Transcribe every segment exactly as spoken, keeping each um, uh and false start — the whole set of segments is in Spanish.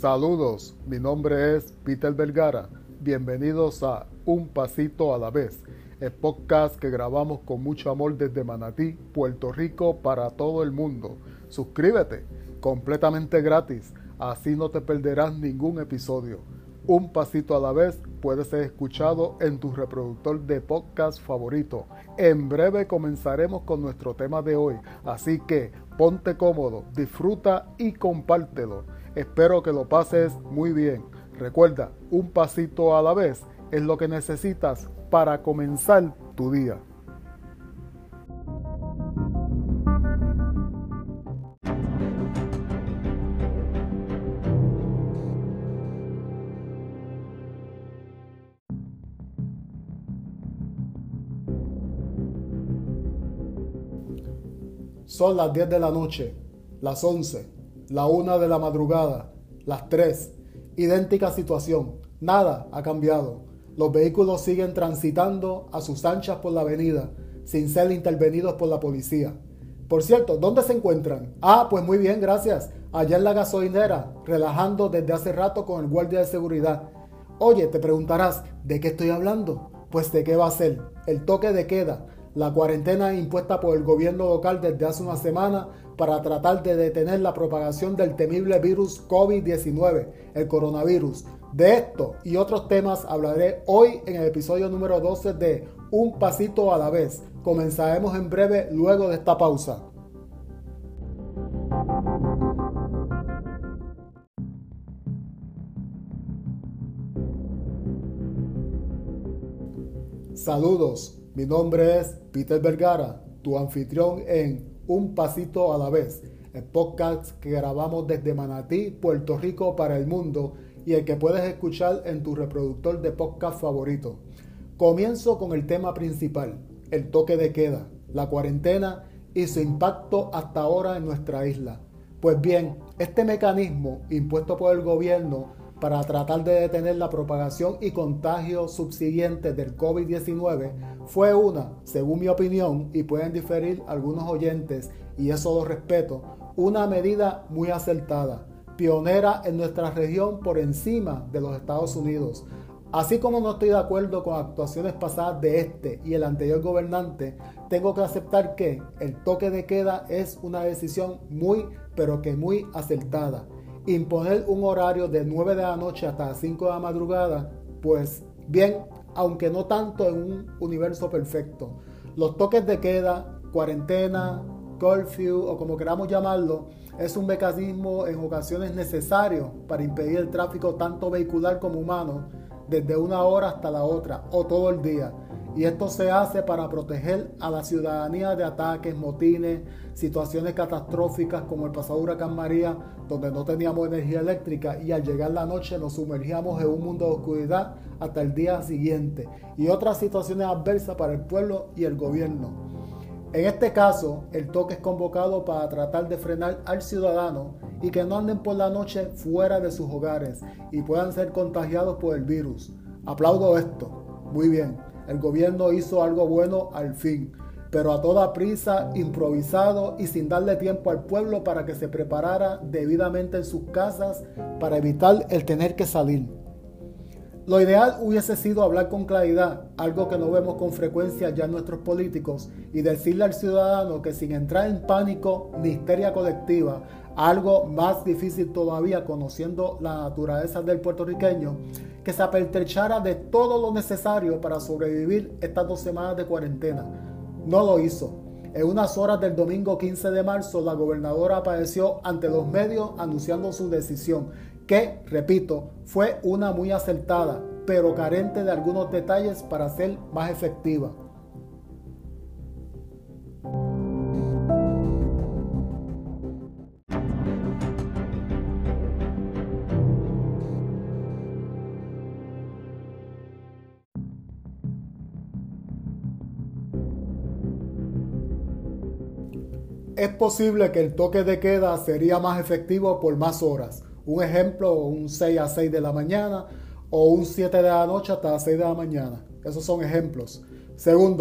Saludos, mi nombre es Peter Vergara. Bienvenidos a Un Pasito a la Vez, el podcast que grabamos con mucho amor desde Manatí, Puerto Rico, para todo el mundo. Suscríbete, completamente gratis, así no te perderás ningún episodio. Un Pasito a la Vez puede ser escuchado en tu reproductor de podcast favorito. En breve comenzaremos con nuestro tema de hoy, así que ponte cómodo, disfruta y compártelo. Espero que lo pases muy bien. Recuerda, un pasito a la vez es lo que necesitas para comenzar tu día. Son las diez de la noche, las once, la una de la madrugada, las tres. Idéntica situación, nada ha cambiado. Los vehículos siguen transitando a sus anchas por la avenida, sin ser intervenidos por la policía. Por cierto, ¿dónde se encuentran? Ah, pues muy bien, gracias. Allá en la gasolinera, relajando desde hace rato con el guardia de seguridad. Oye, te preguntarás, ¿de qué estoy hablando? Pues ¿de qué va a ser? El toque de queda, la cuarentena impuesta por el gobierno local desde hace una semana para tratar de detener la propagación del temible virus COVID diecinueve, el coronavirus. De esto y otros temas hablaré hoy en el episodio número doce de Un Pasito a la Vez. Comenzaremos en breve luego de esta pausa. Saludos, mi nombre es Peter Vergara, tu anfitrión en Un Pasito a la Vez, el podcast que grabamos desde Manatí, Puerto Rico, para el mundo y el que puedes escuchar en tu reproductor de podcast favorito. Comienzo con el tema principal, el toque de queda, la cuarentena y su impacto hasta ahora en nuestra isla. Pues bien, este mecanismo impuesto por el gobierno para tratar de detener la propagación y contagio subsiguiente del COVID diecinueve fue una, según mi opinión, y pueden diferir algunos oyentes, y eso lo respeto, una medida muy acertada, pionera en nuestra región por encima de los Estados Unidos. Así como no estoy de acuerdo con actuaciones pasadas de este y el anterior gobernante, tengo que aceptar que el toque de queda es una decisión muy, pero que muy acertada. Imponer un horario de nueve de la noche hasta las cinco de la madrugada, pues bien, aunque no tanto en un universo perfecto. Los toques de queda, cuarentena, curfew o como queramos llamarlo, es un mecanismo en ocasiones necesario para impedir el tráfico tanto vehicular como humano desde una hora hasta la otra o todo el día. Y esto se hace para proteger a la ciudadanía de ataques, motines, situaciones catastróficas como el pasado huracán María, donde no teníamos energía eléctrica y al llegar la noche nos sumergíamos en un mundo de oscuridad hasta el día siguiente, y otras situaciones adversas para el pueblo y el gobierno. En este caso, el toque es convocado para tratar de frenar al ciudadano y que no anden por la noche fuera de sus hogares y puedan ser contagiados por el virus. Aplaudo esto. Muy bien. El gobierno hizo algo bueno al fin, pero a toda prisa, improvisado y sin darle tiempo al pueblo para que se preparara debidamente en sus casas para evitar el tener que salir. Lo ideal hubiese sido hablar con claridad, algo que no vemos con frecuencia ya en nuestros políticos, y decirle al ciudadano que sin entrar en pánico ni histeria colectiva, algo más difícil todavía conociendo la naturaleza del puertorriqueño, que se apertrechara de todo lo necesario para sobrevivir estas dos semanas de cuarentena. No lo hizo. En unas horas del domingo quince de marzo, la gobernadora apareció ante los medios anunciando su decisión, que, repito, fue una muy acertada, pero carente de algunos detalles para ser más efectiva. Es posible que el toque de queda sería más efectivo por más horas. Un ejemplo, un seis a seis de la mañana o un siete de la noche hasta las seis de la mañana. Esos son ejemplos. Segundo,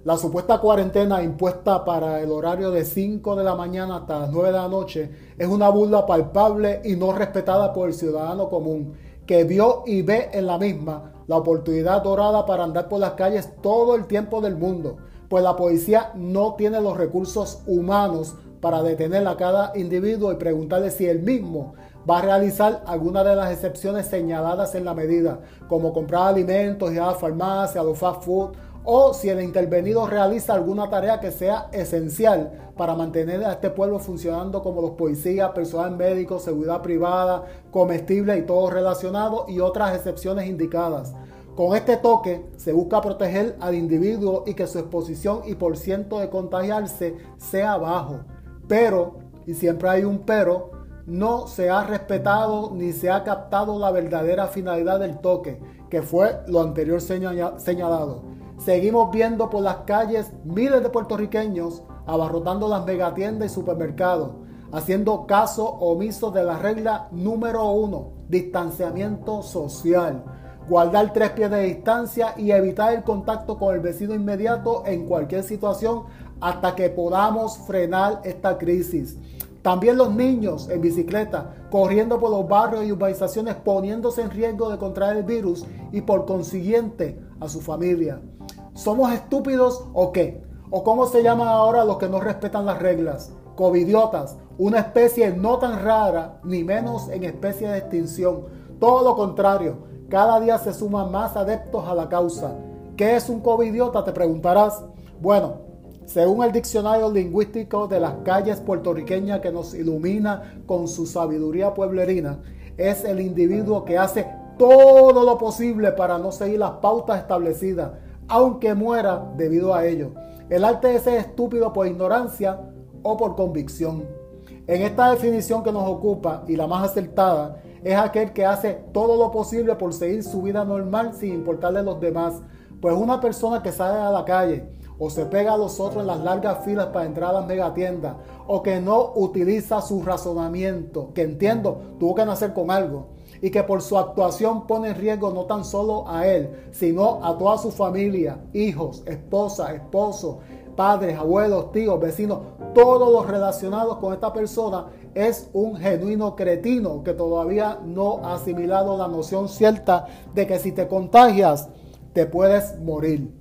La supuesta cuarentena impuesta para el horario de cinco de la mañana hasta las nueve de la noche es una burla palpable y no respetada por el ciudadano común, que vio y ve en la misma la oportunidad dorada para andar por las calles todo el tiempo del mundo, pues la policía no tiene los recursos humanos para detener a cada individuo y preguntarle si él mismo va a realizar alguna de las excepciones señaladas en la medida, como comprar alimentos, ir a la farmacia, a los fast food, o si el intervenido realiza alguna tarea que sea esencial para mantener a este pueblo funcionando, como los policías, personal médico, seguridad privada, comestibles y todo relacionado, y otras excepciones indicadas. Con este toque se busca proteger al individuo y que su exposición y por ciento de contagiarse sea bajo. Pero, y siempre hay un pero, no se ha respetado ni se ha captado la verdadera finalidad del toque, que fue lo anterior señalado. Seguimos viendo por las calles miles de puertorriqueños abarrotando las megatiendas y supermercados, haciendo caso omiso de la regla número uno, distanciamiento social, guardar tres pies de distancia y evitar el contacto con el vecino inmediato en cualquier situación hasta que podamos frenar esta crisis. También los niños en bicicleta, corriendo por los barrios y urbanizaciones, poniéndose en riesgo de contraer el virus y por consiguiente a su familia. ¿Somos estúpidos o qué? ¿O cómo se llaman ahora los que no respetan las reglas? Covidiotas, una especie no tan rara, ni menos en especie de extinción. Todo lo contrario, cada día se suman más adeptos a la causa. ¿Qué es un covidiota?, te preguntarás. Bueno, según el diccionario lingüístico de las calles puertorriqueñas que nos ilumina con su sabiduría pueblerina, es el individuo que hace todo lo posible para no seguir las pautas establecidas, aunque muera debido a ello. El arte de ser estúpido por ignorancia o por convicción. En esta definición que nos ocupa, y la más acertada, es aquel que hace todo lo posible por seguir su vida normal sin importarle a los demás. Pues una persona que sale a la calle o se pega a los otros en las largas filas para entrar a las megatiendas, o que no utiliza su razonamiento, que entiendo, tuvo que nacer con algo, y que por su actuación pone en riesgo no tan solo a él, sino a toda su familia, hijos, esposa, esposo, padres, abuelos, tíos, vecinos, todos los relacionados con esta persona, es un genuino cretino que todavía no ha asimilado la noción cierta de que si te contagias, te puedes morir.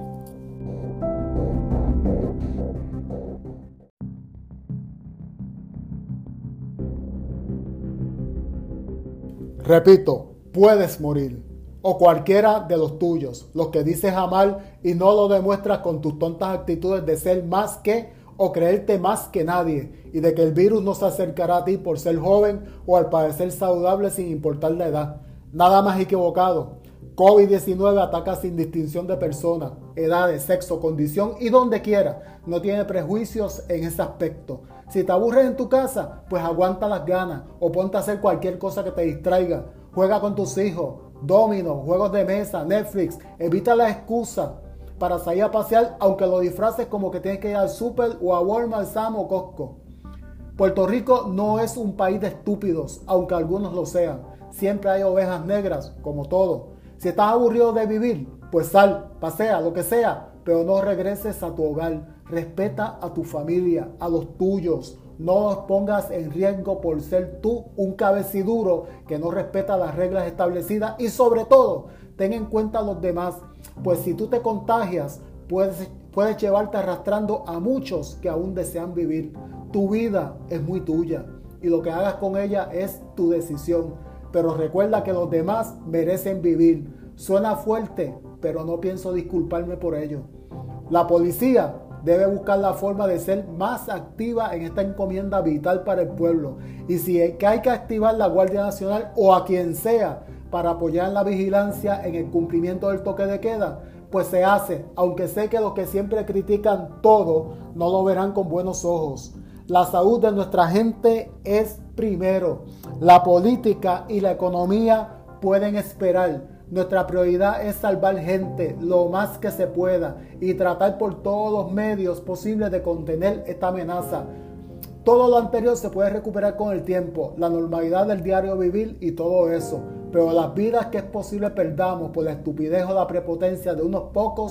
Repito, puedes morir, o cualquiera de los tuyos, los que dices amar y no lo demuestras con tus tontas actitudes de ser más que o creerte más que nadie, y de que el virus no se acercará a ti por ser joven o al parecer saludable sin importar la edad. Nada más equivocado. COVID diecinueve ataca sin distinción de personas, edades, sexo, condición y donde quiera. No tiene prejuicios en ese aspecto. Si te aburres en tu casa, pues aguanta las ganas o ponte a hacer cualquier cosa que te distraiga. Juega con tus hijos, dominos, juegos de mesa, Netflix. Evita la excusa para salir a pasear, aunque lo disfraces como que tienes que ir al súper o a Walmart, Sam o Costco. Puerto Rico no es un país de estúpidos, aunque algunos lo sean. Siempre hay ovejas negras, como todo. Si estás aburrido de vivir, pues sal, pasea, lo que sea, pero no regreses a tu hogar. Respeta a tu familia, a los tuyos. No los pongas en riesgo por ser tú un cabeciduro que no respeta las reglas establecidas, y sobre todo, ten en cuenta a los demás, pues si tú te contagias, puedes, puedes llevarte arrastrando a muchos que aún desean vivir. Tu vida es muy tuya y lo que hagas con ella es tu decisión. Pero recuerda que los demás merecen vivir. Suena fuerte, pero no pienso disculparme por ello. La policía debe buscar la forma de ser más activa en esta encomienda vital para el pueblo. Y si hay que activar la Guardia Nacional o a quien sea para apoyar en la vigilancia en el cumplimiento del toque de queda, pues se hace, aunque sé que los que siempre critican todo no lo verán con buenos ojos. La salud de nuestra gente es primero. La política y la economía pueden esperar. Nuestra prioridad es salvar gente lo más que se pueda y tratar por todos los medios posibles de contener esta amenaza. Todo lo anterior se puede recuperar con el tiempo, la normalidad del diario vivir y todo eso. Pero las vidas que es posible perdamos por la estupidez o la prepotencia de unos pocos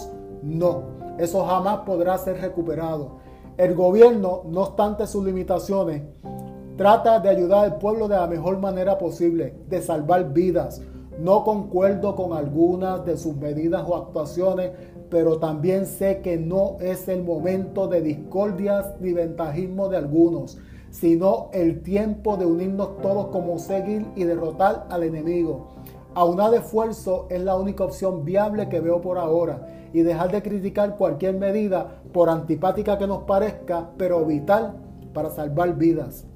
No, eso jamás podrá ser recuperado. El gobierno, no obstante sus limitaciones, trata de ayudar al pueblo de la mejor manera posible, de salvar vidas. No concuerdo con algunas de sus medidas o actuaciones, pero también sé que no es el momento de discordias ni ventajismo de algunos, sino el tiempo de unirnos todos como seguir y derrotar al enemigo. Aunar esfuerzo es la única opción viable que veo por ahora, y dejar de criticar cualquier medida, por antipática que nos parezca, pero vital para salvar vidas.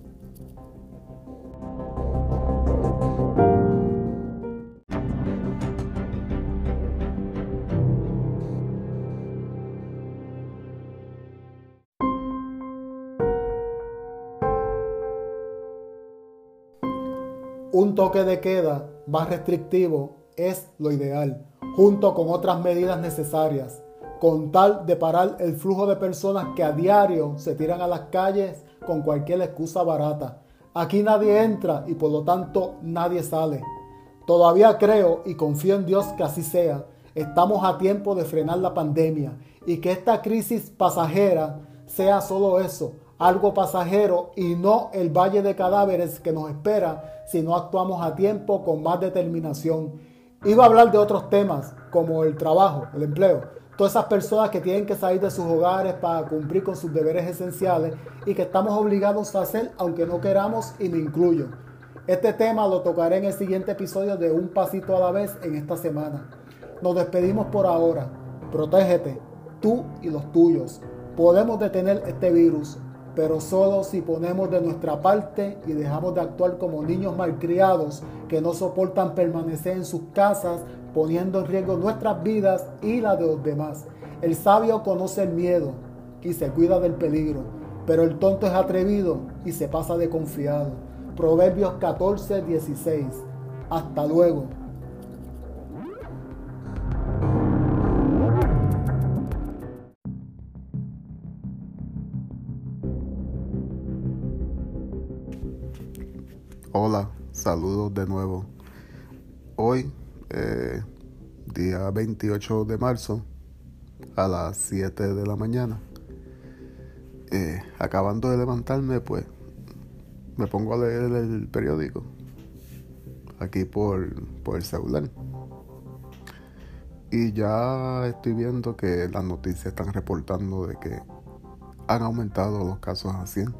Un toque de queda más restrictivo es lo ideal, junto con otras medidas necesarias, con tal de parar el flujo de personas que a diario se tiran a las calles con cualquier excusa barata. Aquí nadie entra y por lo tanto nadie sale. Todavía creo y confío en Dios que así sea. Estamos a tiempo de frenar la pandemia y que esta crisis pasajera sea solo eso, algo pasajero y no el valle de cadáveres que nos espera si no actuamos a tiempo con más determinación. Iba a hablar de otros temas como el trabajo, el empleo, todas esas personas que tienen que salir de sus hogares para cumplir con sus deberes esenciales y que estamos obligados a hacer aunque no queramos, y me incluyo. Este tema lo tocaré en el siguiente episodio de Un Pasito a la Vez en esta semana. Nos despedimos por ahora. Protégete, tú y los tuyos. Podemos detener este virus, pero solo si ponemos de nuestra parte y dejamos de actuar como niños malcriados que no soportan permanecer en sus casas, poniendo en riesgo nuestras vidas y la de los demás. El sabio conoce el miedo y se cuida del peligro, pero el tonto es atrevido y se pasa de confiado. Proverbios catorce, dieciséis. Hasta luego. Hola, saludos de nuevo. Hoy, eh, día veintiocho de marzo, a las siete de la mañana, eh, acabando de levantarme, pues me pongo a leer el periódico aquí por, por el celular. Y ya estoy viendo que las noticias están reportando de que han aumentado los casos a cien.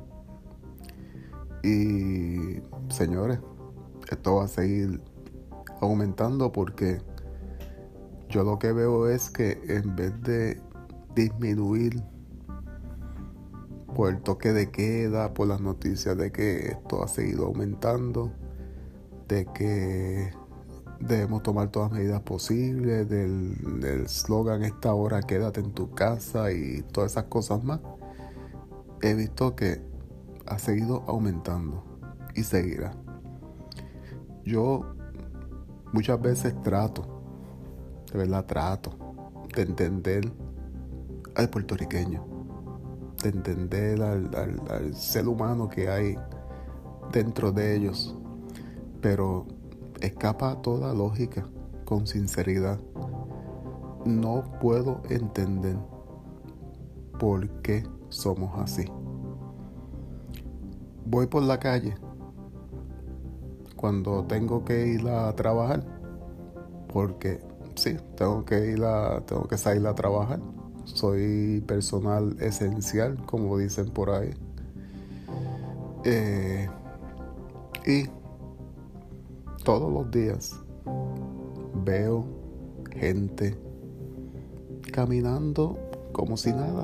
Y señores, esto va a seguir aumentando porque yo lo que veo es que en vez de disminuir por el toque de queda, por las noticias de que esto ha seguido aumentando, de que debemos tomar todas las medidas posibles, del, del slogan esta hora quédate en tu casa y todas esas cosas más, he visto que ha seguido aumentando y seguirá. Yo muchas veces trato, de verdad trato, de entender al puertorriqueño, de entender al, al, al ser humano que hay dentro de ellos, pero escapa toda lógica, con sinceridad. No puedo entender por qué somos así. Voy por la calle cuando tengo que ir a trabajar, porque sí, tengo que ir a, tengo que salir a trabajar. Soy personal esencial, como dicen por ahí. Eh, y todos los días veo gente caminando como si nada,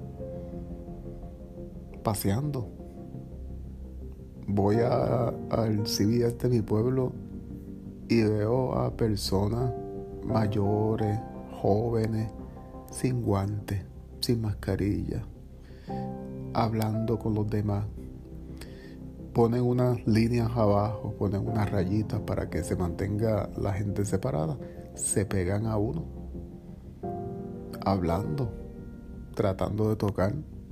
paseando. Voy a, al C V S de mi pueblo y veo a personas mayores, jóvenes, sin guantes, sin mascarilla, hablando con los demás. Ponen unas líneas abajo, ponen unas rayitas para que se mantenga la gente separada. Se pegan a uno, hablando, tratando de tocar.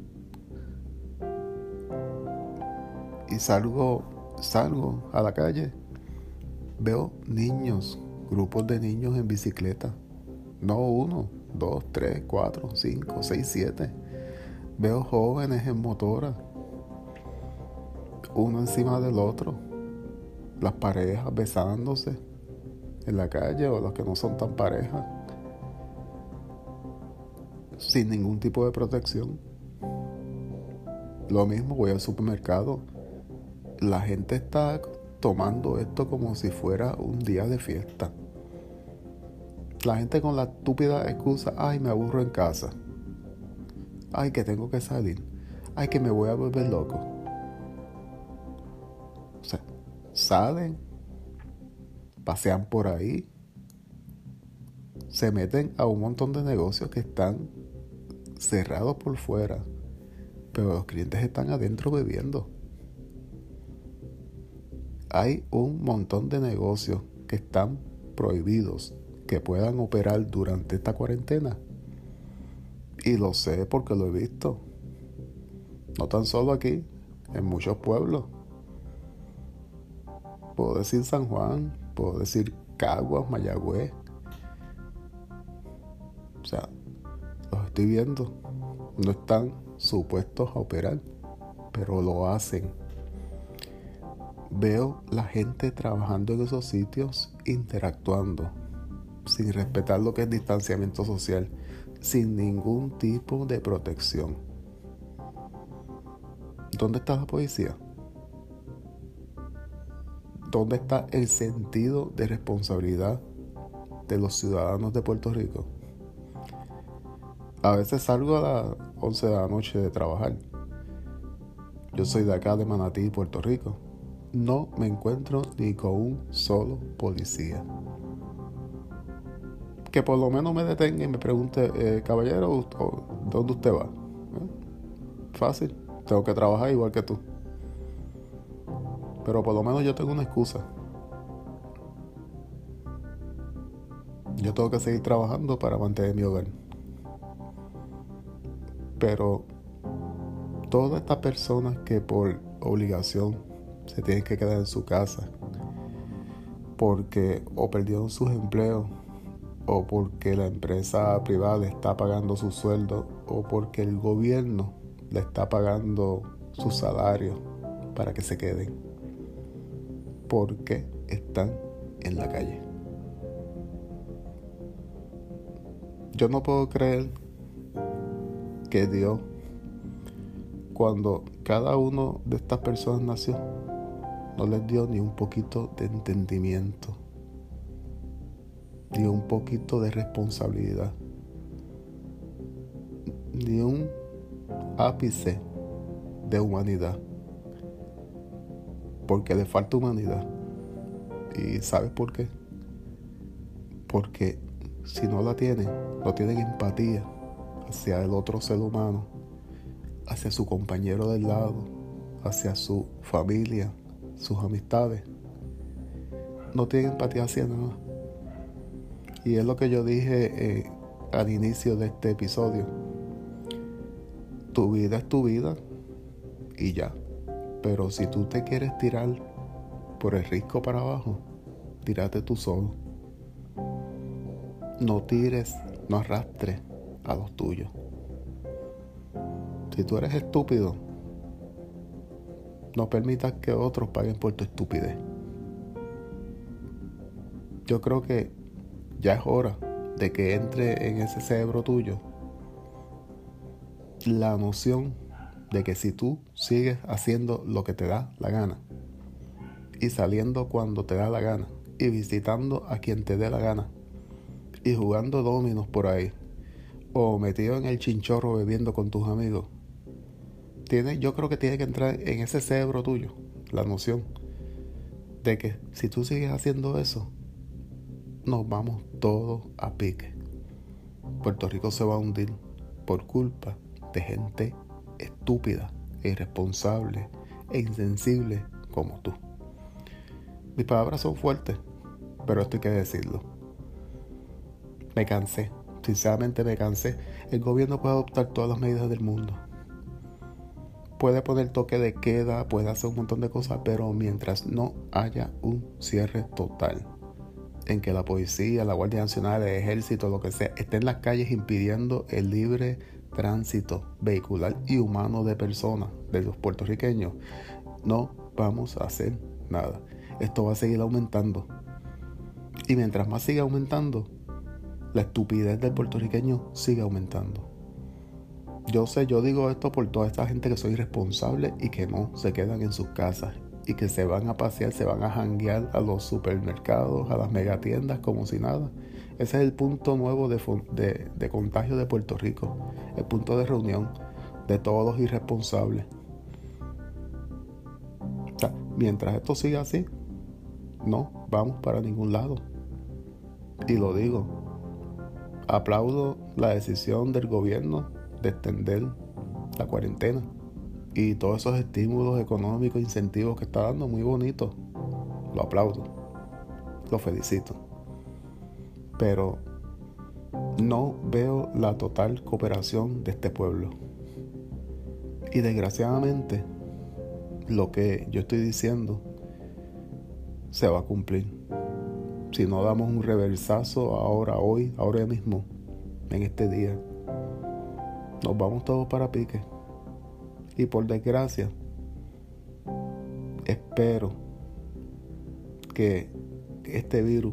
Y salgo, salgo a la calle, veo niños, grupos de niños en bicicleta, No uno, dos, tres, cuatro, cinco, seis, siete. Veo jóvenes en motora, uno encima del otro, las parejas besándose en la calle o los que no son tan parejas, sin ningún tipo de protección. Lo mismo, voy al supermercado, la gente está tomando esto como si fuera un día de fiesta. La gente con la estúpida excusa, ay, me aburro en casa, ay, que tengo que salir, ay, que me voy a volver loco. O sea, salen, pasean por ahí, se meten a un montón de negocios que están cerrados por fuera, pero los clientes están adentro bebiendo. Hay un montón de negocios que están prohibidos que puedan operar durante esta cuarentena. Y lo sé porque lo he visto. No tan solo aquí, en muchos pueblos. Puedo decir San Juan, puedo decir Caguas, Mayagüez. O sea, los estoy viendo. No están supuestos a operar, pero lo hacen. Veo la gente trabajando en esos sitios, interactuando, sin respetar lo que es distanciamiento social, sin ningún tipo de protección. ¿Dónde está la policía? ¿Dónde está el sentido de responsabilidad de los ciudadanos de Puerto Rico? A veces salgo a las once de la noche de trabajar. Yo soy de acá, de Manatí, Puerto Rico. No me encuentro ni con un solo policía. Que por lo menos me detenga y me pregunte, eh, caballero, ¿dónde usted va? ¿Eh? Fácil, tengo que trabajar igual que tú. Pero por lo menos yo tengo una excusa. Yo tengo que seguir trabajando para mantener mi hogar. Pero todas estas personas que por obligación se tienen que quedar en su casa porque o perdieron sus empleos, o porque la empresa privada le está pagando su sueldo, o porque el gobierno le está pagando su salario para que se queden, porque están en la calle. Yo no puedo creer que Dios, cuando cada uno de estas personas nació, no les dio ni un poquito de entendimiento, ni un poquito de responsabilidad, ni un ápice de humanidad, porque le falta humanidad. ¿Y sabes por qué? Porque si no la tienen, no tienen empatía hacia el otro ser humano, hacia su compañero del lado, hacia su familia, sus amistades. No tienen empatía hacia nada. Y es lo que yo dije eh, al inicio de este episodio. Tu vida es tu vida y ya. Pero si tú te quieres tirar por el risco para abajo, tírate tú solo. No tires, no arrastres a los tuyos. Si tú eres estúpido, no permitas que otros paguen por tu estupidez. Yo creo que ya es hora de que entre en ese cerebro tuyo la noción de que si tú sigues haciendo lo que te da la gana, y saliendo cuando te da la gana, y visitando a quien te dé la gana, y jugando dominos por ahí, o metido en el chinchorro bebiendo con tus amigos, tiene, yo creo que tiene que entrar en ese cerebro tuyo la noción de que si tú sigues haciendo eso, nos vamos todos a pique. Puerto Rico se va a hundir por culpa de gente estúpida, e irresponsable e insensible como tú. Mis palabras son fuertes, pero esto hay que decirlo. Me cansé, sinceramente me cansé. El gobierno puede adoptar todas las medidas del mundo, puede poner toque de queda, puede hacer un montón de cosas, pero mientras no haya un cierre total en que la policía, la Guardia Nacional, el ejército, lo que sea, esté en las calles impidiendo el libre tránsito vehicular y humano de personas, de los puertorriqueños, no vamos a hacer nada. Esto va a seguir aumentando. Y mientras más siga aumentando, la estupidez del puertorriqueño sigue aumentando. Yo sé, yo digo esto por toda esta gente que soy irresponsable y que no se quedan en sus casas y que se van a pasear, se van a janguear a los supermercados, a las megatiendas como si nada. Ese es el punto nuevo de, de, de contagio de Puerto Rico, el punto de reunión de todos los irresponsables. O sea, mientras esto siga así, no vamos para ningún lado. Y lo digo, aplaudo la decisión del gobierno de extender la cuarentena y todos esos estímulos económicos, incentivos que está dando, muy bonito. Lo aplaudo, lo felicito. Pero no veo la total cooperación de este pueblo. Y desgraciadamente, lo que yo estoy diciendo se va a cumplir. Si no damos un reversazo ahora, hoy, ahora mismo, en este día, nos vamos todos para pique. Y por desgracia, espero que este virus,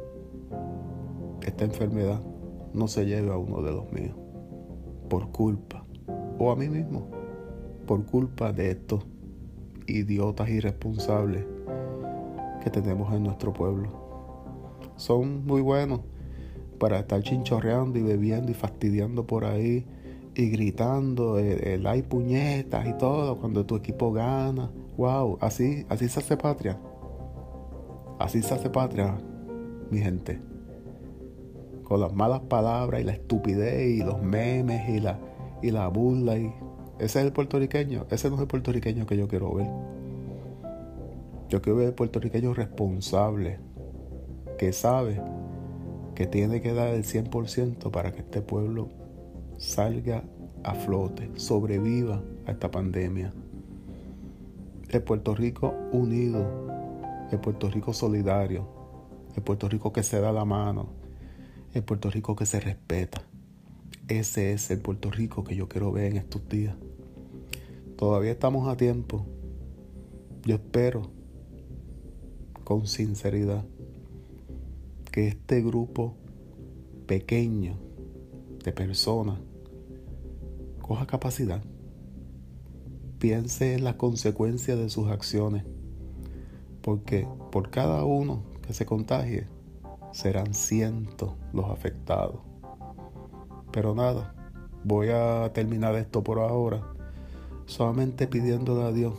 esta enfermedad, no se lleve a uno de los míos. Por culpa, o a mí mismo, por culpa de estos idiotas irresponsables que tenemos en nuestro pueblo. Son muy buenos para estar chinchorreando y bebiendo y fastidiando por ahí y gritando el, el hay puñetas y todo cuando tu equipo gana. Wow, así, así se hace patria. Así se hace patria, mi gente. Con las malas palabras y la estupidez y los memes y la, y la burla. Y... ese es el puertorriqueño. Ese no es el puertorriqueño que yo quiero ver. Yo quiero ver el puertorriqueño responsable, que sabe que tiene que dar el cien por ciento para que este pueblo salga a flote, sobreviva a esta pandemia. El Puerto Rico unido, el Puerto Rico solidario, el Puerto Rico que se da la mano, el Puerto Rico que se respeta. Ese es el Puerto Rico que yo quiero ver en estos días. Todavía estamos a tiempo. Yo espero, con sinceridad, que este grupo pequeño de personas coja capacidad, piense en las consecuencias de sus acciones, porque por cada uno que se contagie serán cientos los afectados. Pero nada, voy a terminar esto por ahora, solamente pidiéndole a Dios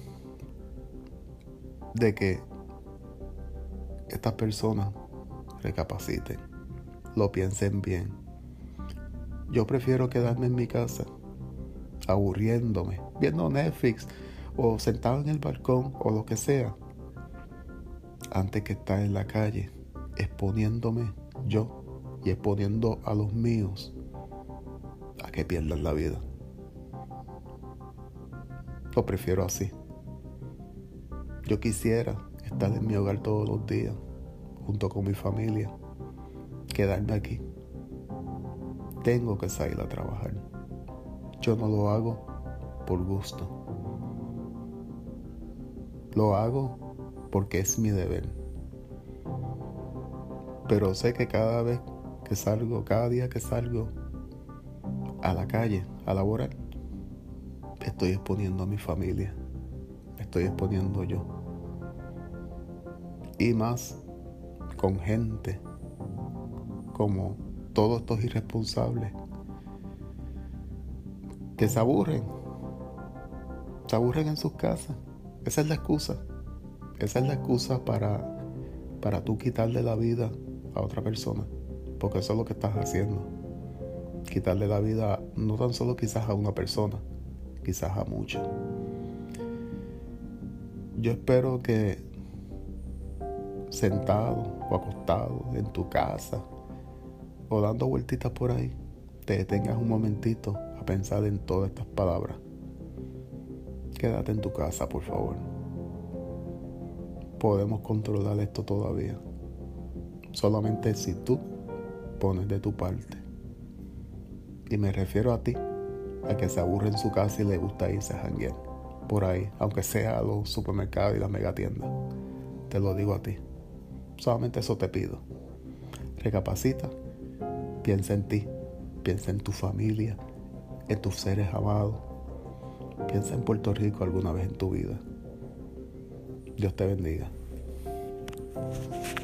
de que estas personas recapaciten, lo piensen bien. Yo prefiero quedarme en mi casa, aburriéndome, viendo Netflix o sentado en el balcón o lo que sea, antes que estar en la calle exponiéndome yo y exponiendo a los míos a que pierdan la vida. Lo prefiero así. Yo quisiera estar en mi hogar todos los días, junto con mi familia, quedarme aquí. Tengo que salir a trabajar. Yo no lo hago por gusto. Lo hago porque es mi deber. Pero sé que cada vez que salgo, cada día que salgo a la calle a laborar, estoy exponiendo a mi familia. Estoy exponiendo yo. Y más con gente como todos estos irresponsables que se aburren. Se aburren en sus casas. Esa es la excusa. Esa es la excusa para, para tú quitarle la vida a otra persona. Porque eso es lo que estás haciendo. Quitarle la vida no tan solo quizás a una persona, quizás a muchas. Yo espero que sentado o acostado en tu casa o dando vueltitas por ahí, te detengas un momentito a pensar en todas estas palabras. Quédate en tu casa, por favor. Podemos controlar esto todavía. solamente si tú pones de tu parte. Y me refiero a ti, a que se aburre en su casa y le gusta irse a janguear por ahí, aunque sea a los supermercados y las megatiendas. Te lo digo a ti. Solamente eso te pido. Recapacita, piensa en ti, piensa en tu familia, en tus seres amados. Piensa en Puerto Rico alguna vez en tu vida. Dios te bendiga.